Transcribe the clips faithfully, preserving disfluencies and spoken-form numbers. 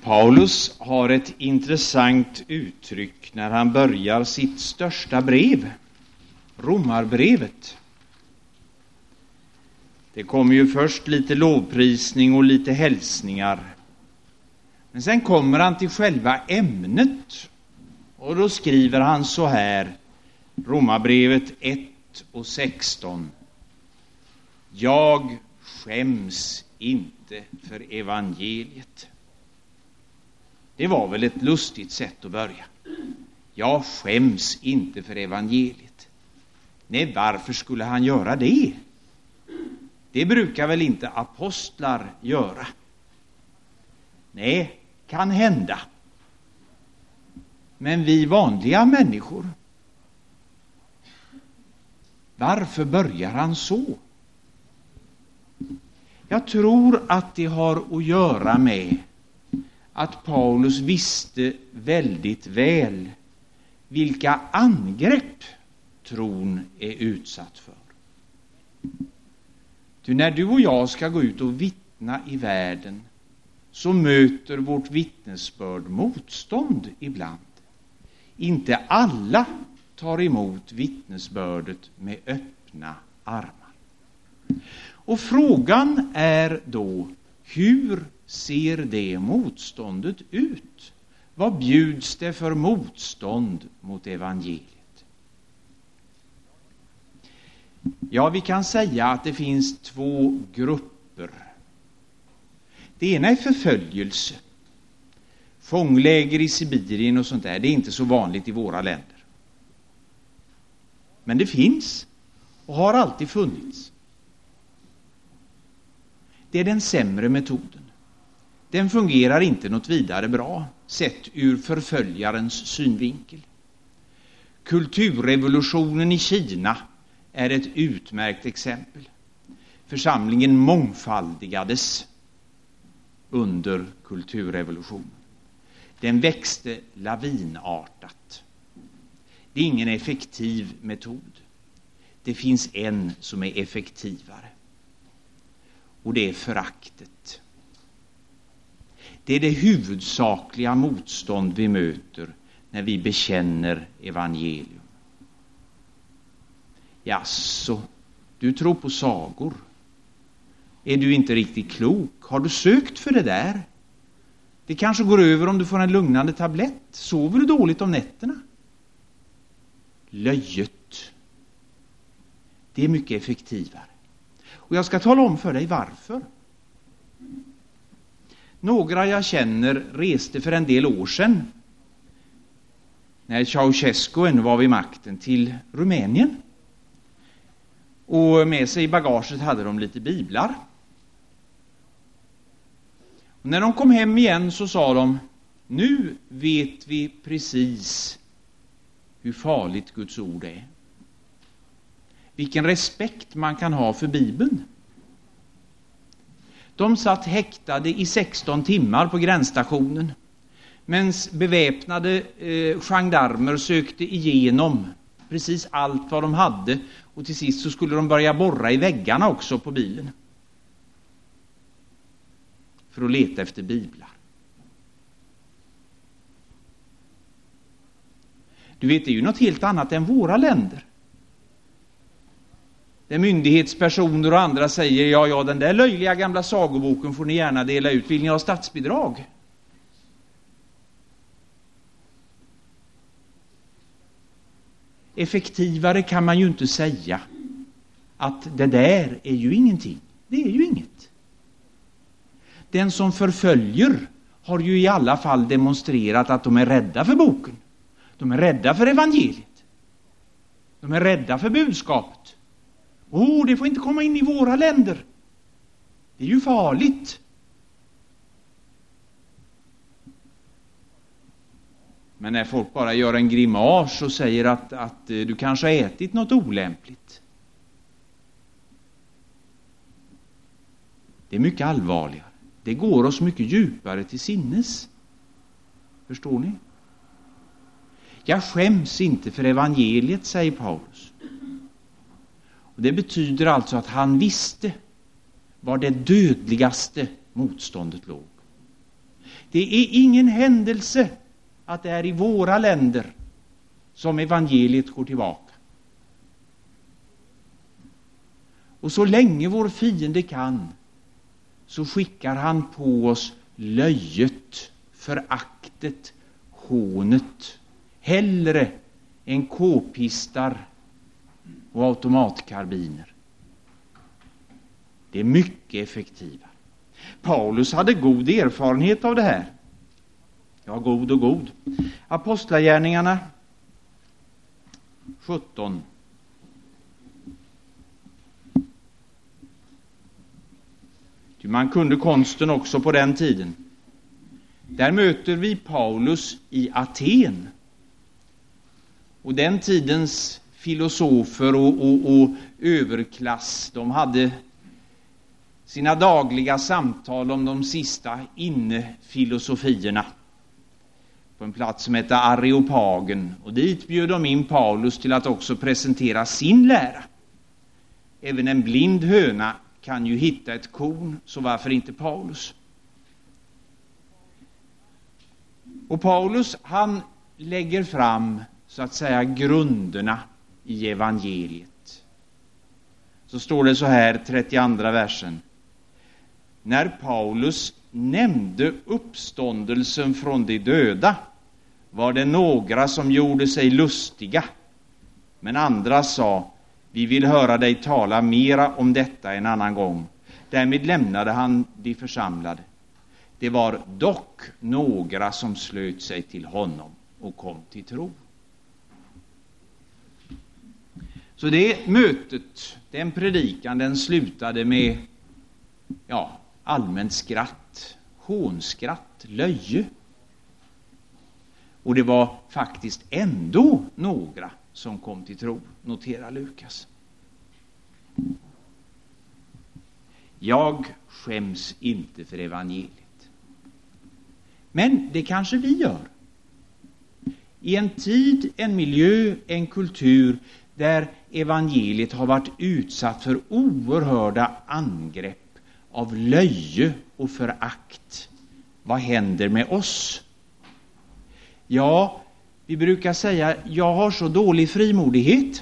Paulus har ett intressant uttryck när han börjar sitt största brev, Romarbrevet. Det kommer ju först lite lovprisning och lite hälsningar. Men sen kommer han till själva ämnet. Och då skriver han så här, Romarbrevet ett och sexton. Jag skäms inte för evangeliet. Det var väl ett lustigt sätt att börja. Jag skäms inte för evangeliet. Nej, varför skulle han göra det? Det brukar väl inte apostlar göra? Nej, kan hända. Men vi vanliga människor, varför börjar han så? Jag tror att det har att göra med att Paulus visste väldigt väl vilka angrepp tron är utsatt för. Ty när du och jag ska gå ut och vittna i världen så möter vårt vittnesbörd motstånd ibland. Inte alla tar emot vittnesbördet med öppna armar. Och frågan är då, hur ser det motståndet ut? Vad bjuds det för motstånd mot evangeliet? Ja, vi kan säga att det finns två grupper. Det ena är förföljelse. Fångläger i Sibirien och sånt där, det är inte så vanligt i våra länder. Men det finns och har alltid funnits. Det är den sämre metoden. Den fungerar inte något vidare bra, sett ur förföljarens synvinkel. Kulturrevolutionen i Kina är ett utmärkt exempel. Församlingen mångfaldigades under kulturrevolutionen. Den växte lavinartat. Det är ingen effektiv metod. Det finns en som är effektivare. Och det är föraktet. Det är det huvudsakliga motstånd vi möter när vi bekänner evangelium. Jaså, du tror på sagor. Är du inte riktigt klok? Har du sökt för det där? Det kanske går över om du får en lugnande tablett. Sover du dåligt om nätterna? Löjet. Det är mycket effektivare. Och jag ska tala om för dig varför. Några jag känner reste för en del år sedan, när Ceausescu ännu var vid makten, till Rumänien. Och med sig i bagaget hade de lite biblar. Och när de kom hem igen så sa de, nu vet vi precis hur farligt Guds ord är. Vilken respekt man kan ha för Bibeln. De satt häktade i sexton timmar på gränsstationen, medan beväpnade eh, gendarmer sökte igenom precis allt vad de hade, och till sist så skulle de börja borra i väggarna också på bilen för att leta efter biblar. Du vet, det är ju något helt annat än våra länder. Där myndighetspersoner och andra säger, ja, ja, den där löjliga gamla sagoboken får ni gärna dela ut. Vill ni ha statsbidrag? Effektivare kan man ju inte säga att det där är ju ingenting. Det är ju inget. Den som förföljer har ju i alla fall demonstrerat att de är rädda för boken. De är rädda för evangeliet. De är rädda för budskapet. Åh, oh, det får inte komma in i våra länder. Det är ju farligt. Men när folk bara gör en grimas och säger att, att du kanske har ätit något olämpligt. Det är mycket allvarligare. Det går oss mycket djupare till sinnes. Förstår ni? Jag skäms inte för evangeliet, säger Paulus. Och det betyder alltså att han visste var det dödligaste motståndet låg. Det är ingen händelse att det är i våra länder som evangeliet går tillbaka. Och så länge vår fiende kan, så skickar han på oss löjet, föraktet, hånet, hellre än k-pistar och automatkarbiner. Det är mycket effektiva. Paulus hade god erfarenhet av det här. Ja, god och god. Apostlagärningarna sjutton. Man kunde konsten också på den tiden. Där möter vi Paulus i Aten. Och den tidens filosofer och, och, och överklass, de hade sina dagliga samtal om de sista innefilosofierna på en plats som heter Areopagen. Och dit bjöd de in Paulus till att också presentera sin lära. Även en blind höna kan ju hitta ett korn, så varför inte Paulus? Och Paulus, han lägger fram så att säga grunderna i evangeliet. Så står det så här, trettioandra versen. När Paulus nämnde uppståndelsen från de döda var det några som gjorde sig lustiga, men andra sa: vi vill höra dig tala mera om detta en annan gång. Därmed lämnade han de församlade. Det var dock några som slöt sig till honom och kom till tro. Så det mötet, den predikan, den slutade med ja, allmänt skratt, hånskratt, löje. Och det var faktiskt ändå några som kom till tro, noterar Lukas. Jag skäms inte för evangeliet. Men det kanske vi gör. I en tid, en miljö, en kultur där evangeliet har varit utsatt för oerhörda angrepp av löje och förakt. Vad händer med oss? Ja, vi brukar säga, jag har så dålig frimodighet.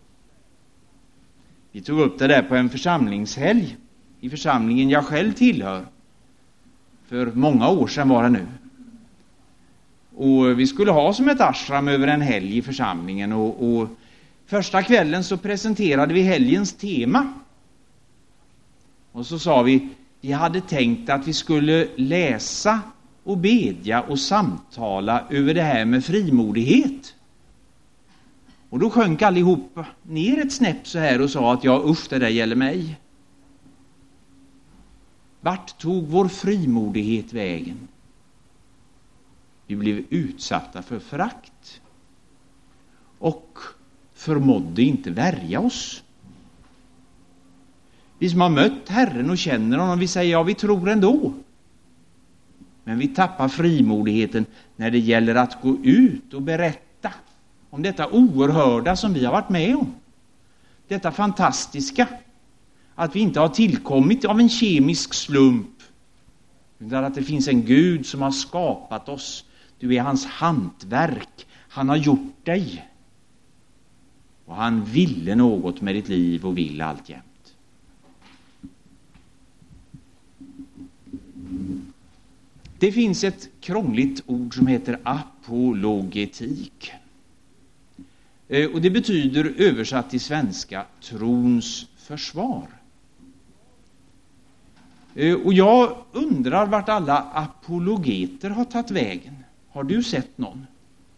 Vi tog upp det där på en församlingshelg i församlingen jag själv tillhör. För många år sedan var det nu. Och vi skulle ha som ett ashram över en helg i församlingen. Och, och första kvällen så presenterade vi helgens tema. Och så sa vi, vi hade tänkt att vi skulle läsa och bedja och samtala över det här med frimodighet. Och då sjönk allihop ner ett snäpp så här och sa att ja, usch, det där gäller mig. Vart tog vår frimodighet vägen? Vi blev utsatta för förakt och förmådde inte värja oss. Vi som har mött Herren och känner honom, vi säger ja, vi tror ändå. Men vi tappar frimodigheten när det gäller att gå ut och berätta om detta oerhörda som vi har varit med om. Detta fantastiska. Att vi inte har tillkommit av en kemisk slump. Utan att det finns en Gud som har skapat oss. Du är hans hantverk. Han har gjort dig. Och han ville något med ditt liv och vill alltjämt. Det finns ett krångligt ord som heter apologetik. Och det betyder översatt till svenska trons försvar. Och jag undrar vart alla apologeter har tagit vägen. Har du sett någon?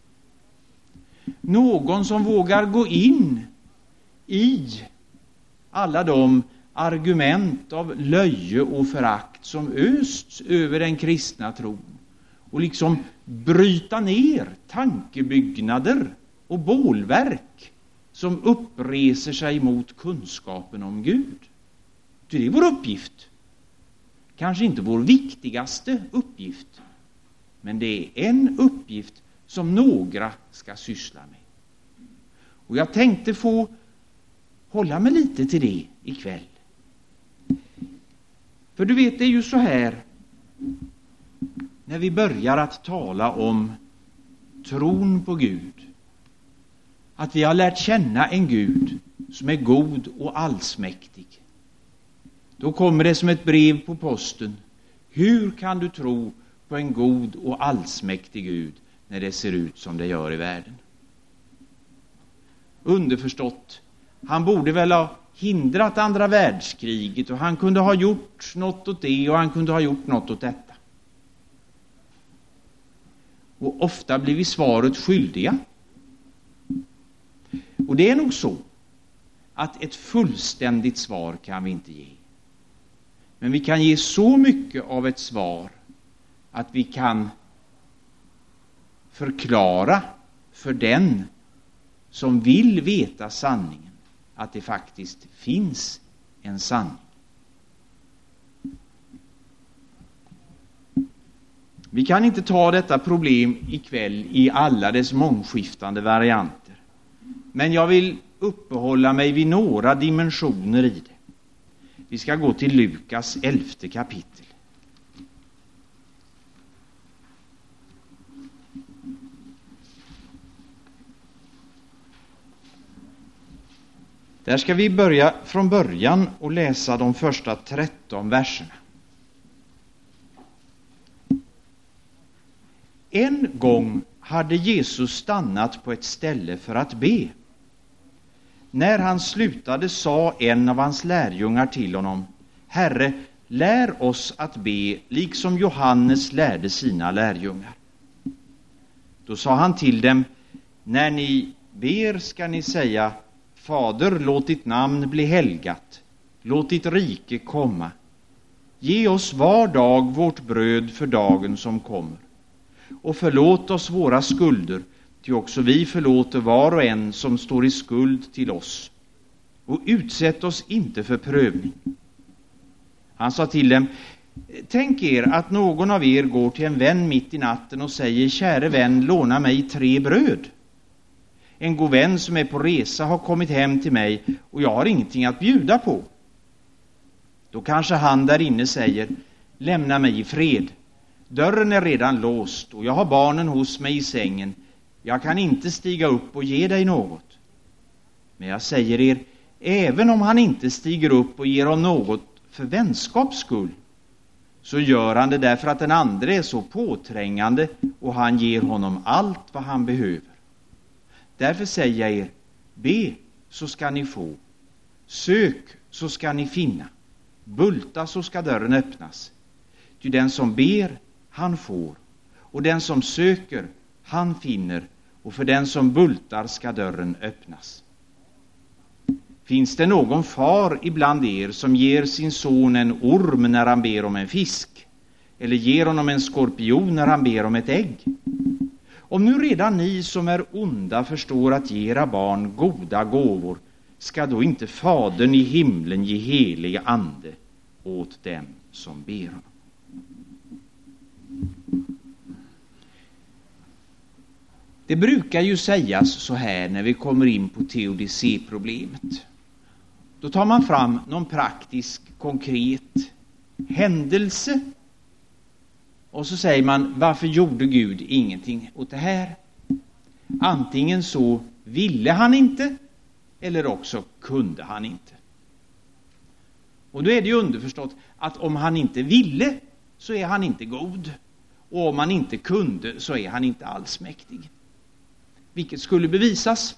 Någon som vågar gå in i alla de argument av löje och förakt som östs över den kristna tron och liksom bryta ner tankebyggnader och bålverk som uppreser sig mot kunskapen om Gud. Det är vår uppgift. Kanske inte vår viktigaste uppgift, men det är en uppgift som några ska syssla med. Och jag tänkte få hålla mig lite till det ikväll. För du vet, det är ju så här när vi börjar att tala om tron på Gud, att vi har lärt känna en Gud som är god och allsmäktig, då kommer det som ett brev på posten: hur kan du tro på en god och allsmäktig Gud när det ser ut som det gör i världen? Underförstått, han borde väl ha hindrat andra världskriget, och han kunde ha gjort något åt det, och han kunde ha gjort något åt detta. Och ofta blir vi svaret skyldiga. Och det är nog så att ett fullständigt svar kan vi inte ge. Men vi kan ge så mycket av ett svar att vi kan förklara för den som vill veta sanningen att det faktiskt finns en sanning. Vi kan inte ta detta problem ikväll i alla dess mångskiftande varianter. Men jag vill uppehålla mig vid några dimensioner i det. Vi ska gå till Lukas elfte kapitel. Där ska vi börja från början och läsa de första tretton verserna. En gång hade Jesus stannat på ett ställe för att be. När han slutade sa en av hans lärjungar till honom: Herre, lär oss att be, liksom Johannes lärde sina lärjungar. Då sa han till dem: när ni ber ska ni säga: Fader, låt ditt namn bli helgat. Låt ditt rike komma. Ge oss var dag vårt bröd för dagen som kommer. Och förlåt oss våra skulder, ty också vi förlåter var och en som står i skuld till oss. Och utsätt oss inte för prövning. Han sa till dem: tänk er att någon av er går till en vän mitt i natten och säger: käre vän, låna mig tre bröd. En god vän som är på resa har kommit hem till mig och jag har ingenting att bjuda på. Då kanske han där inne säger: lämna mig i fred. Dörren är redan låst och jag har barnen hos mig i sängen. Jag kan inte stiga upp och ge dig något. Men jag säger er, även om han inte stiger upp och ger honom något för vänskaps skull, så gör han det därför att den andra är så påträngande och han ger honom allt vad han behöver. Därför säger jag er, be så ska ni få. Sök så ska ni finna. Bulta så ska dörren öppnas. Ty den som ber, han får. Och den som söker, han finner. Och för den som bultar ska dörren öppnas. Finns det någon far ibland er som ger sin son en orm när han ber om en fisk? Eller ger honom en skorpion när han ber om ett ägg? Om nu redan ni som är onda förstår att ge era barn goda gåvor, ska då inte Fadern i himlen ge helig ande åt dem som ber honom? Det brukar ju sägas så här när vi kommer in på teodicéproblemet. Då tar man fram någon praktisk, konkret händelse. Och så säger man, varför gjorde Gud ingenting åt det här? Antingen så ville han inte, eller också kunde han inte. Och då är det ju underförstått att om han inte ville så är han inte god. Och om han inte kunde så är han inte allsmäktig. Vilket skulle bevisas.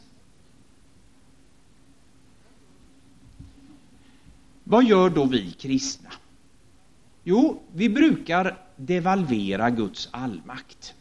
Vad gör då vi kristna? Jo, vi brukar devalvera Guds allmakt.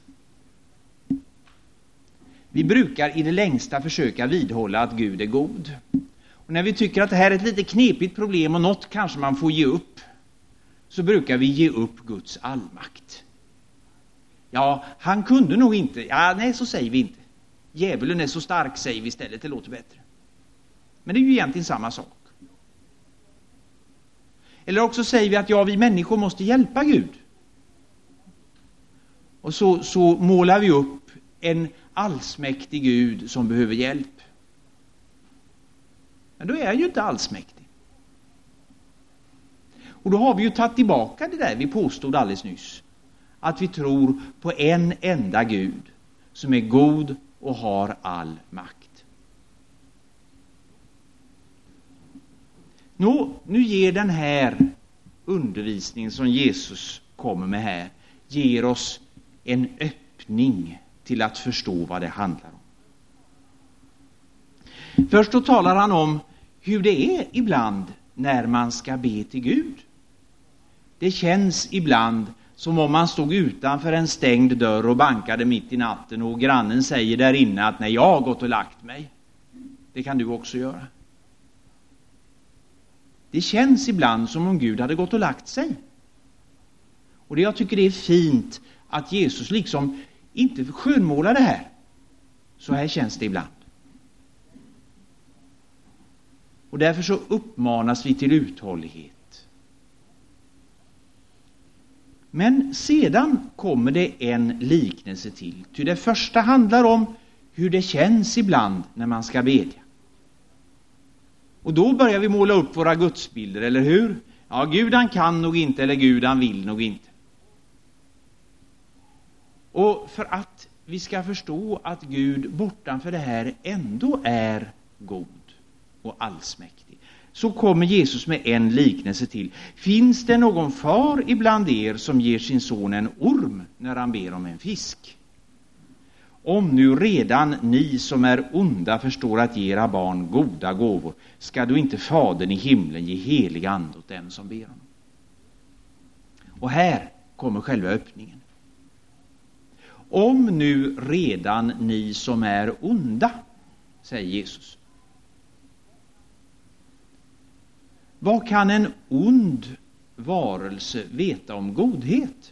Vi brukar i det längsta försöka vidhålla att Gud är god. Och när vi tycker att det här är ett lite knepigt problem och något kanske man får ge upp, så brukar vi ge upp Guds allmakt. Ja, han kunde nog inte. Ja, nej, så säger vi inte. Djävulen är så stark, säger vi istället. Det låter bättre. Men det är ju egentligen samma sak. Eller också säger vi att ja, vi människor måste hjälpa Gud. Och så, så målar vi upp en allsmäktig Gud som behöver hjälp. Men då är han ju inte allsmäktig. Och då har vi ju tagit tillbaka det där vi påstod alldeles nyss. att vi tror på en enda Gud som är god och har all makt. Nå, nu ger den här undervisningen som Jesus kommer med här, ger oss en öppning till att förstå vad det handlar om. Först då talar han om hur det är ibland när man ska be till Gud. Det känns ibland som om man stod utanför en stängd dörr och bankade mitt i natten och grannen säger där inne att nej, jag har gått och lagt mig. Det kan du också göra. Det känns ibland som om Gud hade gått och lagt sig. Och det jag tycker det är fint att Jesus liksom inte skönmålar det här. Så här känns det ibland. Och därför så uppmanas vi till uthållighet. Men sedan kommer det en liknelse till. Ty det första handlar om hur det känns ibland när man ska bedja. Och då börjar vi måla upp våra gudsbilder, eller hur? Ja, Gud han kan nog inte, eller Gud han vill nog inte. Och för att vi ska förstå att Gud bortanför det här ändå är god och allsmäktig, så kommer Jesus med en liknelse till. Finns det någon far ibland er som ger sin son en orm när han ber om en fisk? Om nu redan ni som är onda förstår att ge era barn goda gåvor, ska då inte Fadern i himlen ge helig ande åt dem som ber honom? Och här kommer själva öppningen. Om nu redan ni som är onda, säger Jesus. Vad kan en ond varelse veta om godhet?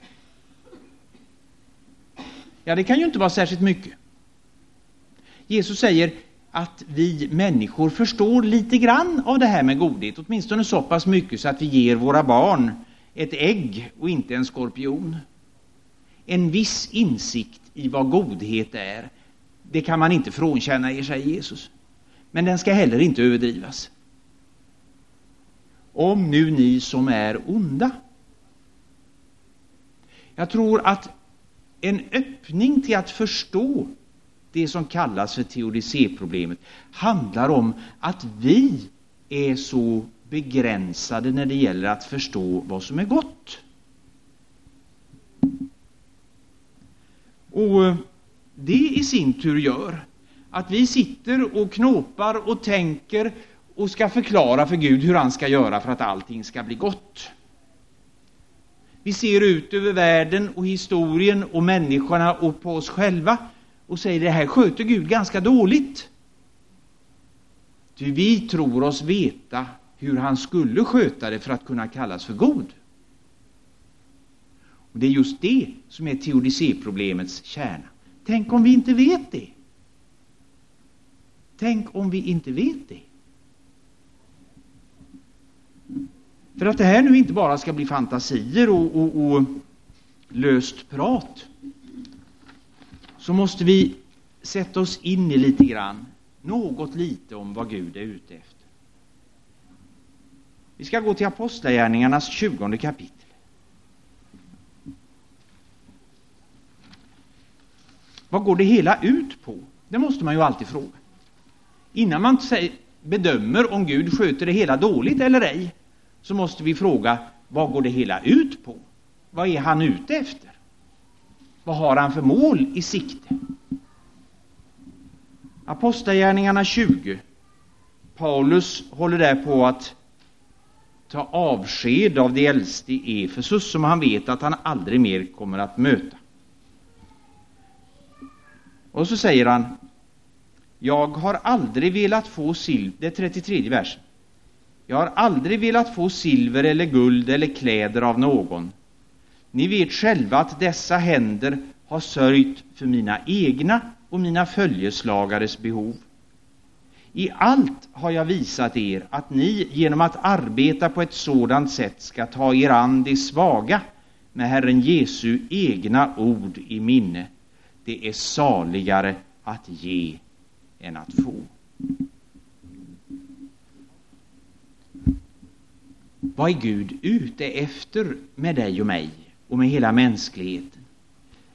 Ja, det kan ju inte vara särskilt mycket. Jesus säger att vi människor förstår lite grann av det här med godhet. Åtminstone så pass mycket så att vi ger våra barn ett ägg och inte en skorpion. En viss insikt i vad godhet är, det kan man inte frånkänna er, säger Jesus. Men den ska heller inte överdrivas. Om nu ni som är onda. Jag tror att en öppning till att förstå det som kallas för teodicéproblemet handlar om att vi är så begränsade när det gäller att förstå vad som är gott. Och det i sin tur gör att vi sitter och knåpar och tänker och ska förklara för Gud hur han ska göra för att allting ska bli gott. Vi ser ut över världen och historien och människorna och på oss själva och säger det här sköter Gud ganska dåligt. Ty vi tror oss veta hur han skulle sköta det för att kunna kallas för god. Och det är just det som är teodicéproblemets kärna. Tänk om vi inte vet det. Tänk om vi inte vet det. För att det här nu inte bara ska bli fantasier och, och, och löst prat, så måste vi sätta oss in i lite grann, något lite om vad Gud är ute efter. Vi ska gå till Apostlagärningarnas tjugonde kapitel. Vad går det hela ut på? Det måste man ju alltid fråga. Innan man bedömer om Gud sköter det hela dåligt eller ej, så måste vi fråga, vad går det hela ut på? Vad är han ute efter? Vad har han för mål i sikte? Apostlagärningarna tjugo. Paulus håller där på att ta avsked av de äldste i Efesus som han vet att han aldrig mer kommer att möta. Och så säger han, jag har aldrig velat få silver, det är trettiotredje versen. Jag har aldrig velat få silver eller guld eller kläder av någon. Ni vet själva att dessa händer har sörjt för mina egna och mina följeslagares behov. I allt har jag visat er att ni genom att arbeta på ett sådant sätt ska ta er an de svaga med Herren Jesu egna ord i minne. Det är saligare att ge än att få. Vad är Gud ute efter med dig och mig och med hela mänskligheten?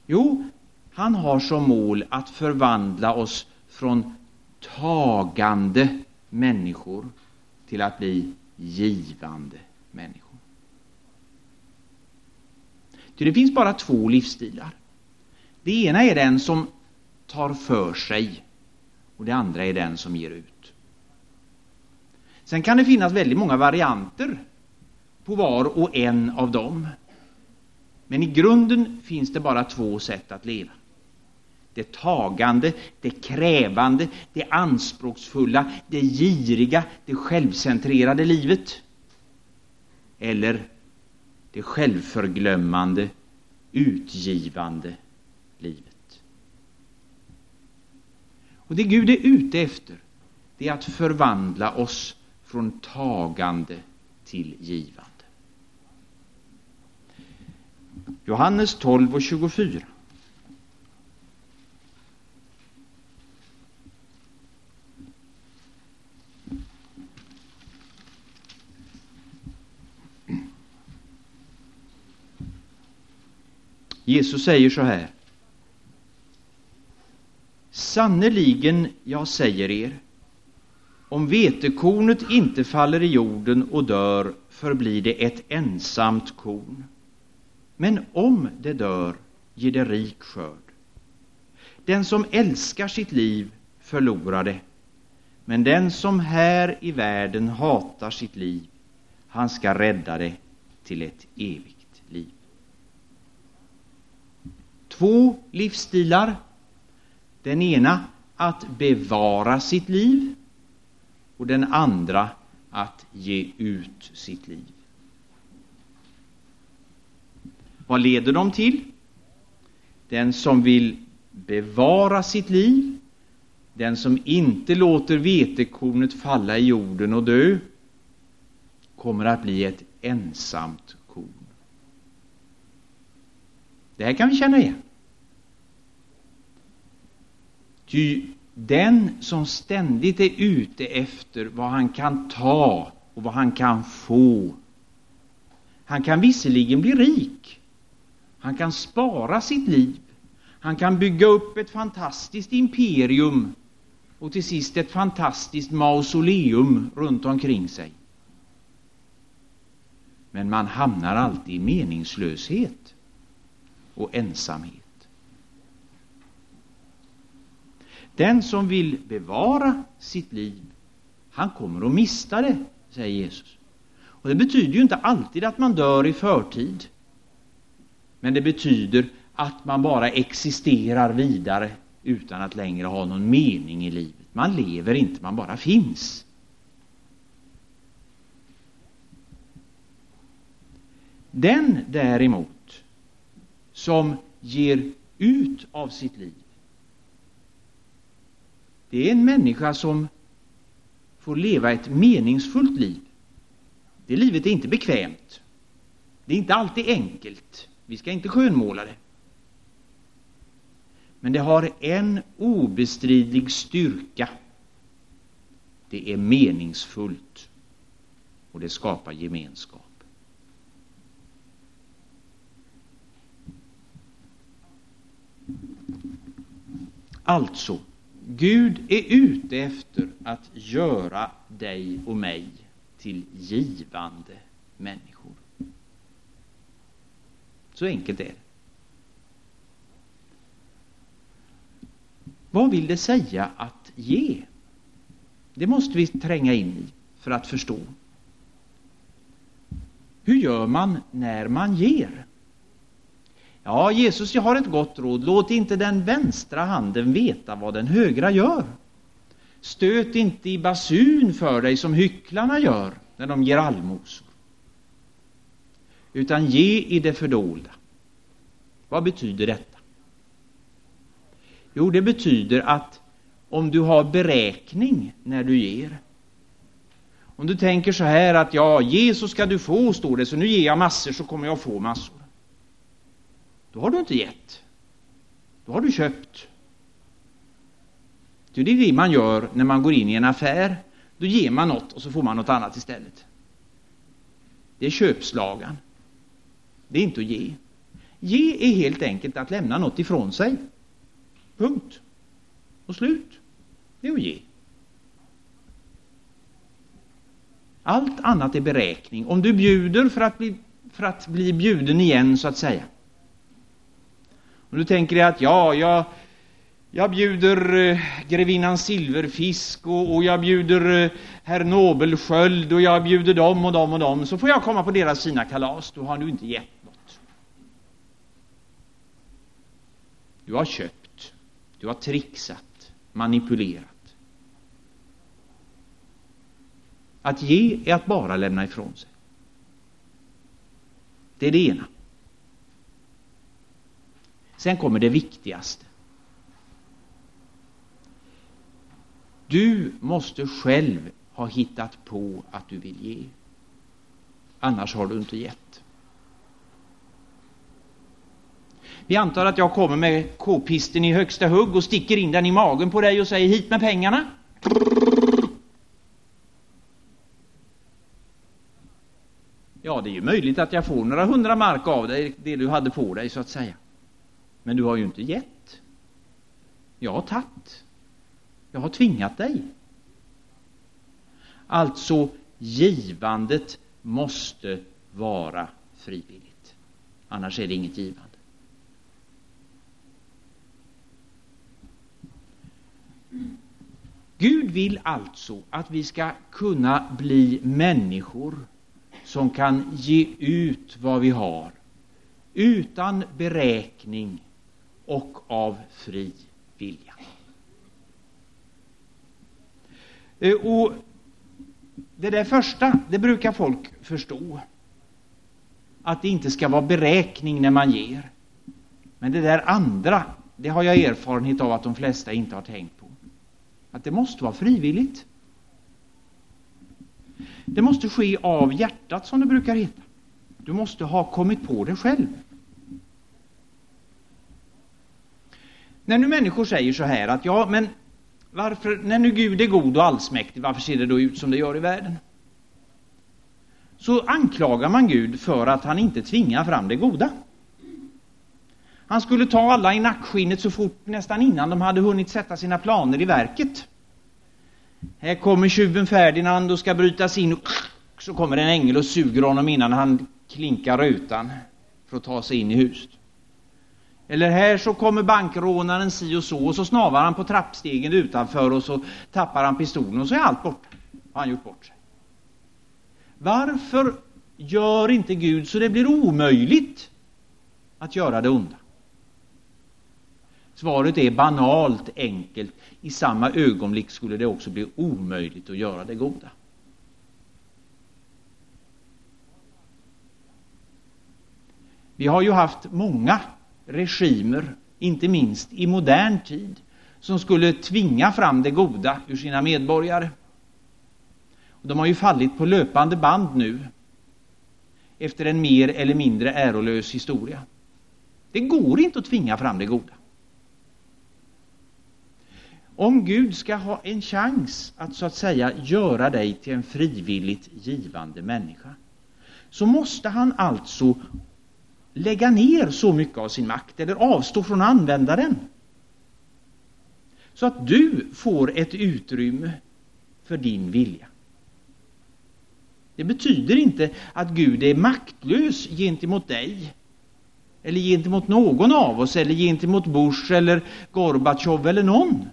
Jo, han har som mål att förvandla oss från tagande människor till att bli givande människor. Ty det finns bara två livsstilar. Det ena är den som tar för sig och det andra är den som ger ut. Sen kan det finnas väldigt många varianter på var och en av dem. Men i grunden finns det bara två sätt att leva. Det tagande, det krävande, det anspråksfulla, det giriga, det självcentrerade livet. Eller det självförglömmande, utgivande livet. Och det Gud är ute efter, det är att förvandla oss från tagande till givande. Johannes tolv och tjugofyra. Jesus säger så här: Sannoliken, jag säger er, om vetekornet inte faller i jorden och dör, förblir det ett ensamt korn. Men om det dör, ger det rik skörd. Den som älskar sitt liv förlorar det, men den som här i världen hatar sitt liv, han ska rädda det till ett evigt liv. Två livsstilar. Den ena att bevara sitt liv och den andra att ge ut sitt liv. Vad leder de till? Den som vill bevara sitt liv, den som inte låter vetekornet falla i jorden och dö, kommer att bli ett ensamt korn. Det här kan vi känna igen. Ty den som ständigt är ute efter vad han kan ta och vad han kan få, han kan visserligen bli rik. Han kan spara sitt liv. Han kan bygga upp ett fantastiskt imperium och till sist ett fantastiskt mausoleum runt omkring sig. Men man hamnar alltid i meningslöshet och ensamhet. Den som vill bevara sitt liv, han kommer att mista det, säger Jesus. Och det betyder ju inte alltid att man dör i förtid. Men det betyder att man bara existerar vidare utan att längre ha någon mening i livet. Man lever inte, man bara finns. Den däremot som ger ut av sitt liv, det är en människa som får leva ett meningsfullt liv. Det livet är inte bekvämt. Det är inte alltid enkelt. Vi ska inte skönmåla det. Men det har en obestridlig styrka. Det är meningsfullt. Och det skapar gemenskap. Alltså, Gud är ute efter att göra dig och mig till givande människor. Så enkelt är det. Vad vill det säga att ge? Det måste vi tränga in i för att förstå. Hur gör man när man ger? Ja, Jesus, jag har ett gott råd. Låt inte den vänstra handen veta vad den högra gör. Stöt inte i basun för dig som hycklarna gör när de ger allmosor. Utan ge i det fördolda. Vad betyder detta? Jo, det betyder att om du har beräkning när du ger. Om du tänker så här att ja, ge så ska du få, står det, så nu ger jag massor så kommer jag få massor. Då har du inte gett. Då har du köpt. Det är det man gör när man går in i en affär. Då ger man något och så får man något annat istället. Det är köpslagan. Det är inte att ge. Ge är helt enkelt att lämna något ifrån sig. Punkt. Och slut. Det är att ge. Allt annat är beräkning. Om du bjuder för att bli, för att bli bjuden igen, så att säga. Om du tänker dig att ja, jag, jag bjuder eh, grevinnan Silverfisk och, och jag bjuder eh, herr Nobelsköld och jag bjuder dem och dem och dem, så får jag komma på deras fina kalas. Då har du inte gett något. Du har köpt. Du har trixat. Manipulerat. Att ge är att bara lämna ifrån sig. Det är det ena. Sen kommer det viktigaste. Du måste själv ha hittat på att du vill ge. Annars har du inte gett. Vi antar att jag kommer med k-pisten i högsta hugg och sticker in den i magen på dig och säger hit med pengarna. Ja, det är ju möjligt att jag får några hundra mark av dig, det du hade på dig så att säga. Men du har ju inte gett. Jag har tagit. Jag har tvingat dig. Alltså, givandet måste vara frivilligt. Annars är det inget givande. Gud vill alltså att vi ska kunna bli människor som kan ge ut vad vi har utan beräkning och av fri vilja. Och det där första, det brukar folk förstå. Att det inte ska vara beräkning när man ger. Men det där andra, det har jag erfarenhet av att de flesta inte har tänkt på. Att det måste vara frivilligt. Det måste ske av hjärtat, som det brukar heta. Du måste ha kommit på det själv. När nu människor säger så här att ja, men varför, när nu Gud är god och allsmäktig, varför ser det då ut som det gör i världen? Så anklagar man Gud för att han inte tvingar fram det goda. Han skulle ta alla i nackskinnet så fort, nästan innan de hade hunnit sätta sina planer i verket. Här kommer tjuven Ferdinand och ska brytas in och så kommer en ängel och suger honom innan han klinkar rutan för att ta sig in i huset. Eller här så kommer bankrånaren si och så och så snavar han på trappstegen utanför och så tappar han pistolen och så är allt borta. Har han gjort bort sig. Varför gör inte Gud så det blir omöjligt att göra det onda? Svaret är banalt enkelt. I samma ögonblick skulle det också bli omöjligt att göra det goda. Vi har ju haft många regimer, inte minst i modern tid, som skulle tvinga fram det goda ur sina medborgare. De har ju fallit på löpande band nu efter en mer eller mindre ärolös historia. Det går inte att tvinga fram det goda. Om Gud ska ha en chans att så att säga göra dig till en frivilligt givande människa, så måste han alltså lägga ner så mycket av sin makt eller avstå från att använda den. Så att du får ett utrymme för din vilja. Det betyder inte att Gud är maktlös gentemot dig. Eller gentemot någon av oss. Eller gentemot Bush eller Gorbachev eller någon.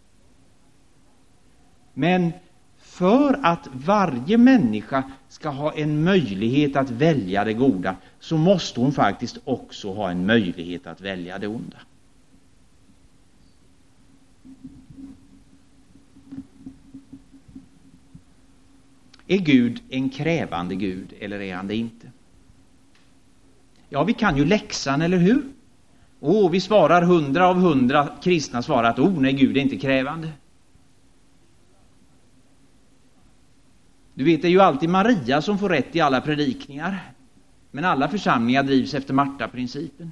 Men för att varje människa ska ha en möjlighet att välja det goda, så måste hon faktiskt också ha en möjlighet att välja det onda. Är Gud en krävande Gud eller är han det inte? Ja, vi kan ju läxan, eller hur? Och vi svarar hundra av hundra kristna svarar att oh nej, Gud är inte krävande. Du vet, det är ju alltid Maria som får rätt i alla predikningar. Men alla församlingar drivs efter Marta-principen.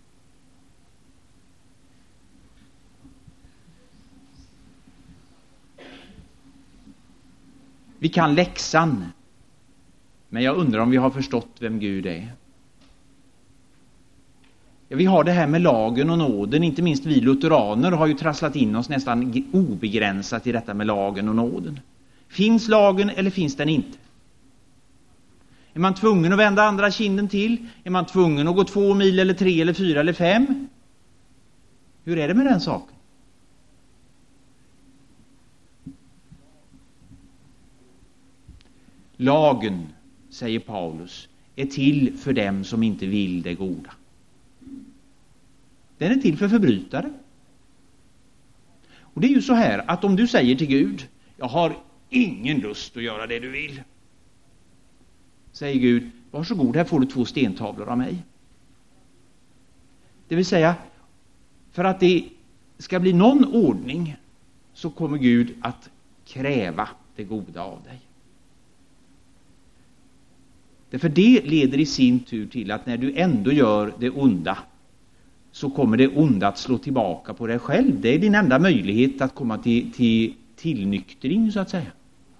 Vi kan läxan. Men jag undrar om vi har förstått vem Gud är. Ja, vi har det här med lagen och nåden. Inte minst vi lutheraner har ju trasslat in oss nästan obegränsat i detta med lagen och nåden. Finns lagen eller finns den inte? Är man tvungen att vända andra kinden till? Är man tvungen att gå två mil eller tre eller fyra eller fem? Hur är det med den saken? Lagen, säger Paulus, är till för dem som inte vill det goda. Den är till för förbrytare. Och det är ju så här att om du säger till Gud, jag har ingen lust att göra det du vill. Säger Gud, varsågod, här får du två stentavlor av mig. Det vill säga, för att det ska bli någon ordning så kommer Gud att kräva det goda av dig. Därför det leder i sin tur till att när du ändå gör det onda så kommer det onda att slå tillbaka på dig själv. Det är din enda möjlighet att komma till, till tillnyktring så att säga.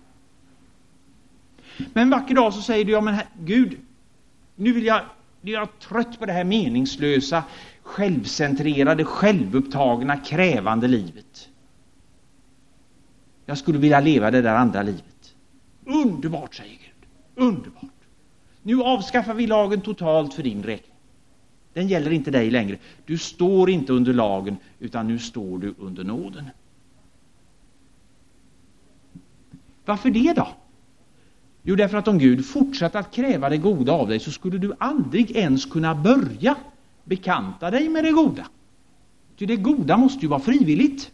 Men en vacker dag så säger du, ja men här, Gud, nu vill jag, jag är trött på det här meningslösa, självcentrerade, självupptagna, krävande livet. Jag skulle vilja leva det där andra livet. Underbart, säger Gud. Underbart. Nu avskaffar vi lagen totalt för din räkning. Den gäller inte dig längre. Du står inte under lagen, utan nu står du under nåden. Varför det då? Jo, därför att om Gud fortsatte att kräva det goda av dig så skulle du aldrig ens kunna börja bekanta dig med det goda. Ty det goda måste ju vara frivilligt.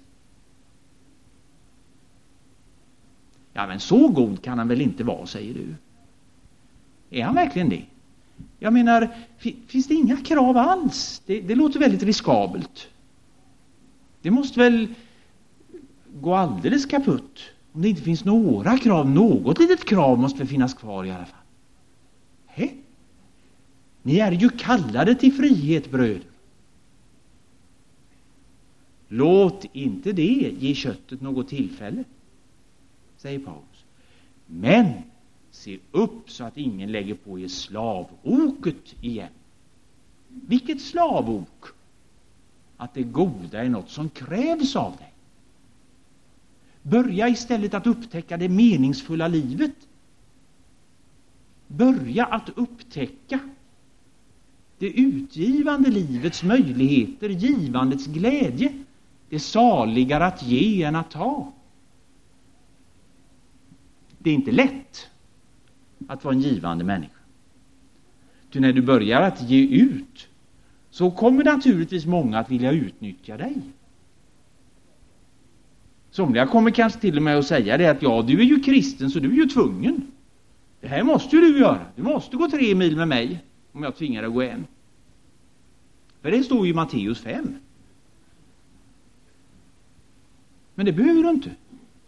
Ja, men så god kan han väl inte vara, säger du. Är han verkligen det? Jag menar, finns det inga krav alls? Det, det låter väldigt riskabelt. Det måste väl gå alldeles kaputt. Om det inte finns några krav, något litet krav måste väl finnas kvar i alla fall. Hä? Ni är ju kallade till frihet, bröder. Låt inte det ge köttet något tillfälle, säger Paulus. Men se upp så att ingen lägger på er slavoket igen. Vilket slavok? Att det goda är något som krävs av dig. Börja istället att upptäcka det meningsfulla livet. Börja att upptäcka det utgivande livets möjligheter, givandets glädje. Det är saligare att ge än att ta. Det är inte lätt att vara en givande människa. Ty när du börjar att ge ut så kommer naturligtvis många att vilja utnyttja dig. Somliga kommer kanske till och med att säga det att ja, du är ju kristen så du är ju tvungen. Det här måste ju du göra. Du måste gå tre mil med mig om jag tvingar dig att gå en. För det står ju i Matteus fem. Men det behöver du inte.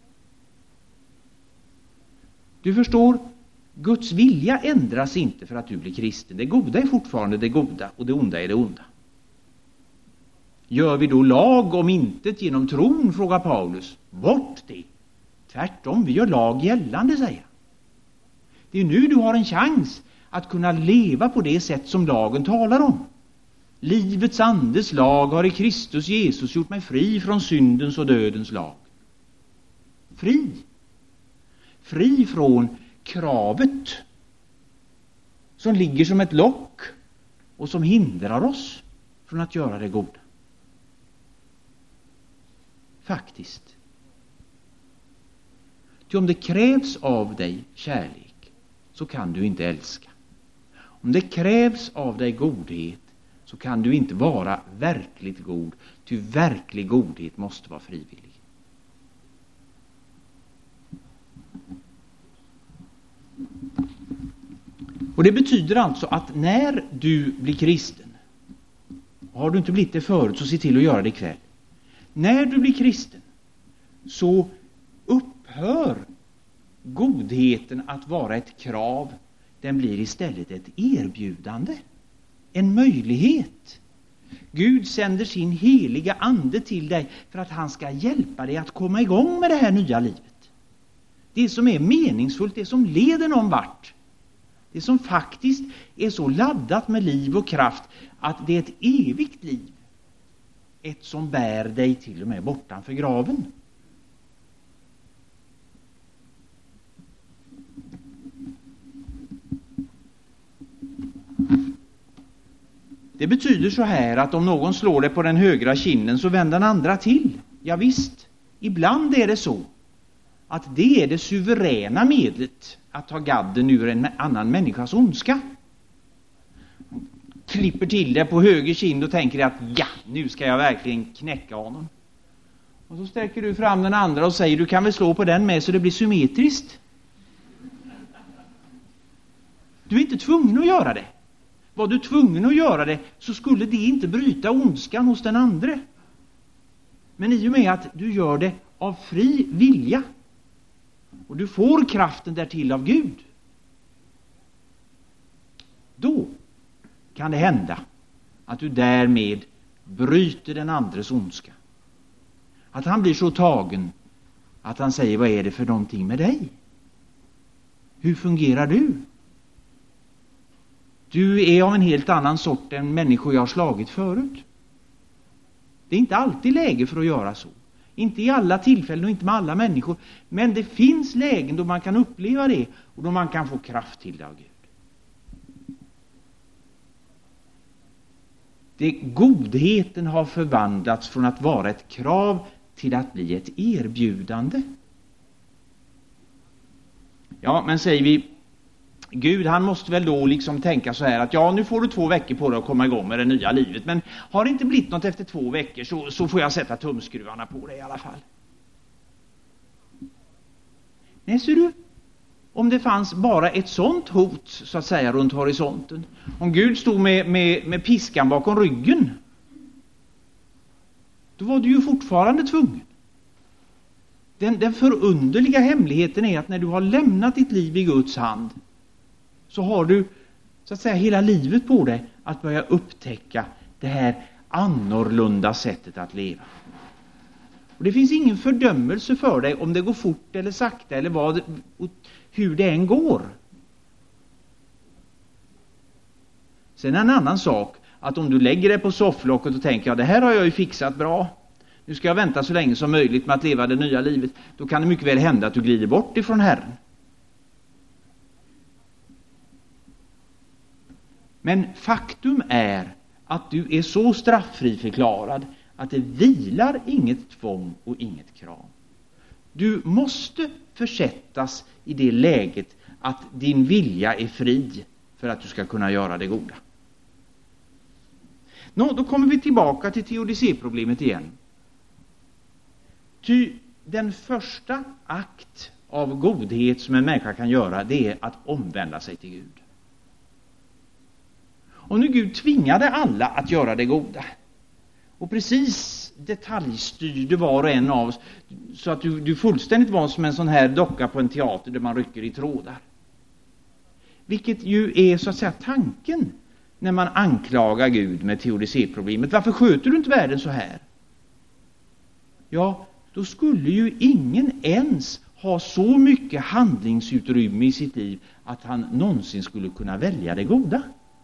Du förstår, Guds vilja ändras inte för att du blir kristen. Det goda är fortfarande det goda och det onda är det onda. Gör vi då lag om intet genom tron, frågar Paulus. Bort det. Tvärtom, vi gör lag gällande, säger han. Det är nu du har en chans att kunna leva på det sätt som lagen talar om. Livets andes lag har i Kristus Jesus gjort mig fri från syndens och dödens lag. Fri. Fri från kravet som ligger som ett lock och som hindrar oss från att göra det goda. Faktiskt. Ty om det krävs av dig kärlek så kan du inte älska. Om det krävs av dig godhet så kan du inte vara verkligt god. Ty verklig godhet måste vara frivillig. Och det betyder alltså att när du blir kristen, har du inte blivit det förut så se till att göra det ikväll. När du blir kristen så upphör godheten att vara ett krav. Den blir istället ett erbjudande. En möjlighet. Gud sänder sin heliga ande till dig för att han ska hjälpa dig att komma igång med det här nya livet. Det som är meningsfullt, det som leder någon vart. Det som faktiskt är så laddat med liv och kraft att det är ett evigt liv. Ett som bär dig till och med bortanför graven. Det betyder så här att om någon slår dig på den högra kinden så vänder den andra till. Ja visst, ibland är det så att det är det suveräna medlet att ta gadden ur en annan människas ondska. Klipper till det på höger kind och tänker att ja, nu ska jag verkligen knäcka honom. Och så sträcker du fram den andra och säger du kan väl slå på den med så det blir symmetriskt. Du är inte tvungen att göra det. Var du tvungen att göra det så skulle det inte bryta ondskan hos den andra. Men i och med att du gör det av fri vilja och du får kraften därtill av Gud, då kan det hända att du därmed bryter den andres ondska. Att han blir så tagen att han säger, vad är det för någonting med dig? Hur fungerar du? Du är av en helt annan sort än människor jag har slagit förut. Det är inte alltid läge för att göra så. Inte i alla tillfällen och inte med alla människor. Men det finns lägen då man kan uppleva det och då man kan få kraft till det av Gud. Det, godheten har förvandlats från att vara ett krav till att bli ett erbjudande. Ja, men säger vi, Gud han måste väl då liksom tänka så här att ja, nu får du två veckor på dig att komma igång med det nya livet. Men har det inte blivit något efter två veckor så, så får jag sätta tumskruvarna på dig i alla fall. Nej, ser du? Om det fanns bara ett sånt hot så att säga runt horisonten. Om Gud stod med, med, med piskan bakom ryggen. Då var du ju fortfarande tvungen. Den, den förunderliga hemligheten är att när du har lämnat ditt liv i Guds hand så har du så att säga hela livet på dig att börja upptäcka det här annorlunda sättet att leva. Och det finns ingen fördömelse för dig om det går fort eller sakta eller vad, hur det än går. Sen är en annan sak att om du lägger dig på sofflocket och tänker ja, det här har jag ju fixat bra. Nu ska jag vänta så länge som möjligt med att leva det nya livet. Då kan det mycket väl hända att du glider bort ifrån Herren. Men faktum är att du är så strafffri förklarad att det vilar inget tvång och inget krav. Du måste försättas i det läget att din vilja är fri för att du ska kunna göra det goda. Nå, då kommer vi tillbaka till teodicéproblemet igen. Ty den första akt av godhet som en människa kan göra, det är att omvända sig till Gud. Och nu Gud tvingade alla att göra det goda. Och precis detaljstyrde var och en av oss så att du, du fullständigt var som en sån här docka på en teater där man rycker i trådar. Vilket ju är så att säga tanken när man anklagar Gud med teodicéproblemet. Varför sköter du inte världen så här? Ja, då skulle ju ingen ens ha så mycket handlingsutrymme i sitt liv att han någonsin skulle kunna välja det goda.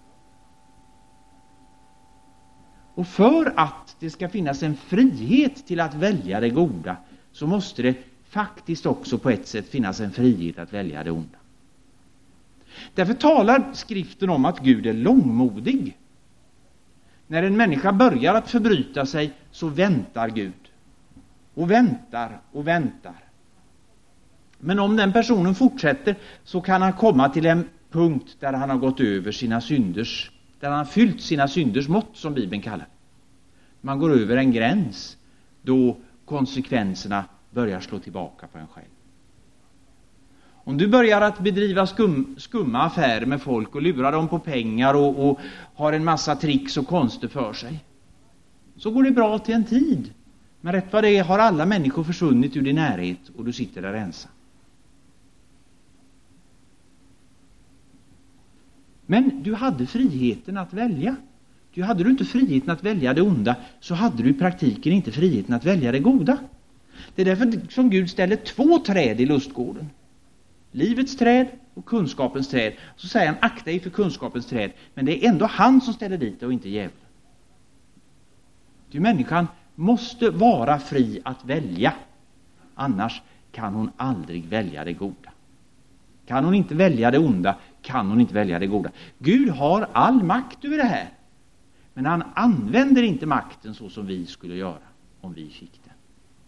Och för att det ska finnas en frihet till att välja det goda så måste det faktiskt också på ett sätt finnas en frihet att välja det onda. Därför talar skriften om att Gud är långmodig. När en människa börjar att förbryta sig så väntar Gud. Och väntar och väntar. Men om den personen fortsätter så kan han komma till en punkt där han har gått över sina synders, där han har fyllt sina synders mått som Bibeln kallar. Man går över en gräns då konsekvenserna börjar slå tillbaka på en själv. Om du börjar att bedriva skum, skumma affärer med folk och lura dem på pengar och, och har en massa tricks och konster för sig, så går det bra till en tid. Men rätt vad det är har alla människor försvunnit ur din närhet och du sitter där ensam. Men du hade friheten att välja. Du hade du inte friheten att välja det onda så hade du i praktiken inte friheten att välja det goda. Det är därför som Gud ställer två träd i lustgården. livets träd och kunskapens träd. Så säger han, akta dig för kunskapens träd. Men det är ändå han som ställer dit det och inte djävulen. Ty människan måste vara fri att välja. Annars kan hon aldrig välja det goda. Kan hon inte välja det onda, kan hon inte välja det goda. Gud har all makt över det här. Men han använder inte makten så som vi skulle göra om vi fick den.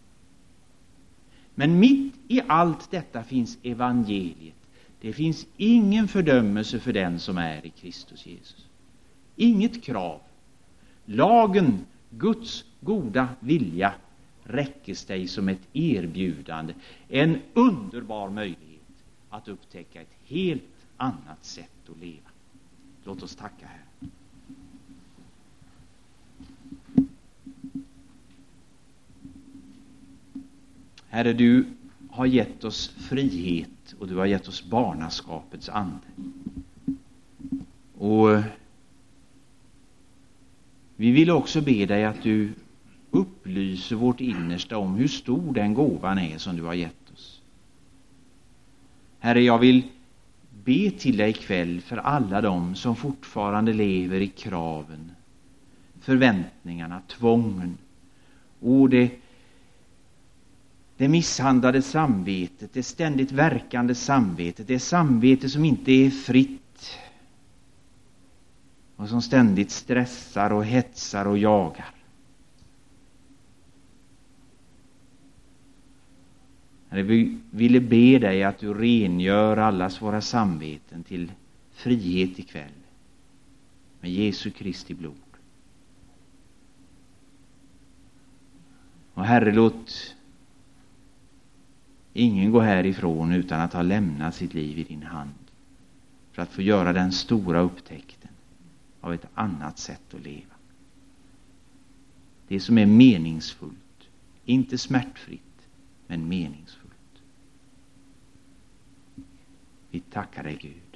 Men mitt i allt detta finns evangeliet. Det finns ingen fördömelse för den som är i Kristus Jesus. Inget krav. Lagen, Guds goda vilja, räcker dig som ett erbjudande. En underbar möjlighet att upptäcka ett helt annat sätt att leva. Låt oss tacka här. Herre, du har gett oss frihet och du har gett oss barnaskapets ande. Och vi vill också be dig att du upplyser vårt innersta om hur stor den gåvan är som du har gett oss. Herre, jag vill be till dig ikväll för alla dem som fortfarande lever i kraven, förväntningarna, tvången och det, det misshandlade samvetet, det ständigt verkande samvetet, det samvete som inte är fritt och som ständigt stressar och hetsar och jagar. Vi ville be dig att du rengör allas våra samveten till frihet ikväll med Jesu Kristi blod. Och Herre, låt ingen gå härifrån utan att ha lämnat sitt liv i din hand för att få göra den stora upptäckten av ett annat sätt att leva. Det som är meningsfullt, inte smärtfritt, men meningsfullt. Vi tackar dig, Gud.